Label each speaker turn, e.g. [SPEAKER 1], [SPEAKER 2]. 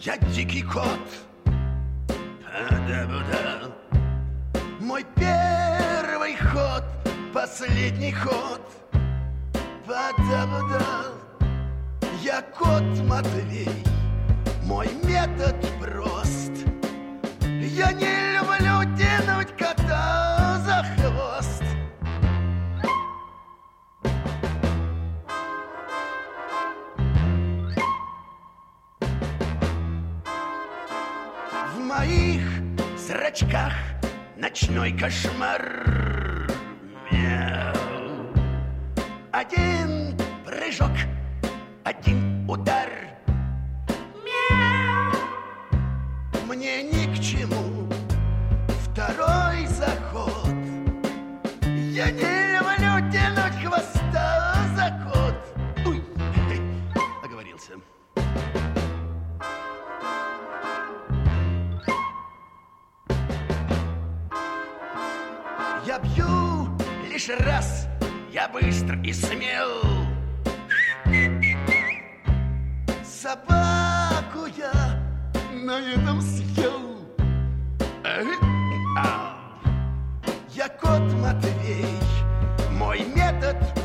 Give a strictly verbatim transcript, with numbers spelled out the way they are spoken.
[SPEAKER 1] Я дикий кот. Да-да-да. Мой первый ход, последний ход. Да-да-да. Я кот Матвей. Мой метод прост. Я не люблю тянуть кота за хвост. В моих зрачках ночной кошмар. Мяу. Один прыжок, один удар. Мяу. Мне ни к чему второй заход. Я не люблю тянуть хвоста за кот. Уй, оговорился. Я бью лишь раз, я быстр и смел. Собаку я на этом съел. Я кот Матвей, мой метод